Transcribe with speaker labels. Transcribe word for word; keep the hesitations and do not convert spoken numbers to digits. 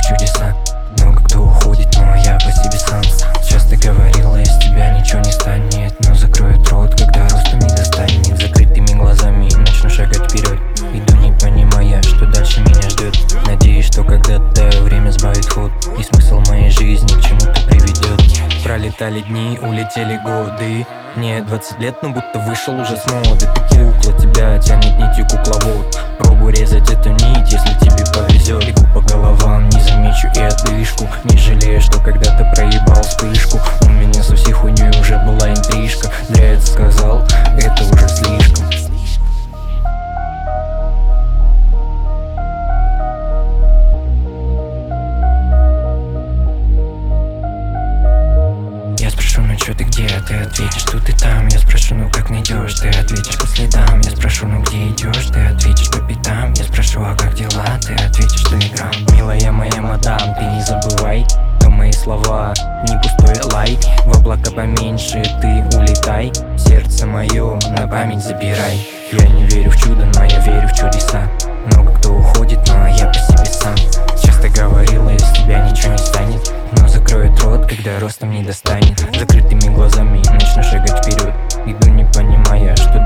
Speaker 1: чудеса. Много кто уходит, но я по себе сам. Часто говорила, из тебя ничего не станет, но закроет рот, когда ростом не достанет. Закрытыми глазами начну шагать вперед, иду не понимая, что дальше меня ждет. Надеюсь, что когда-то время сбавит ход, и смысл моей жизни к чему-то приведет. Пролетали дни, улетели годы. Мне двадцать лет, но будто вышел уже с моды. Ты кукла, тебя тянет нитью кукловод. Пробуй резать эту нить, если тебе повезет. Бегу по головам, не замечу и отдышку. Не жалею, что когда-то проебал вспышку. У меня со всей хуйней уже была интрижка. Зря это сказал, это уже слишком. Я спрошу, ну чё ты где? Ты ответишь, что ты там. Я спрошу, ну как найдешь? Ты ответишь по следам. Я спрошу, ну где идешь? Ты ответишь по пятам. Я спрошу, а как дела? Ты ответишь, телеграм. Милая моя мадам, ты не забывай, что мои слова не пустой лай. В облака поменьше ты улетай, сердце мое на память забирай. Я не верю в чудо, но я верю в чудеса. Много кто уходит, но я по себе сам. Часто говорила, из тебя ничего не станет, но закроет рот, когда ростом не достанет. Закрытыми глазами начну шагать вперед, иду не понимая, что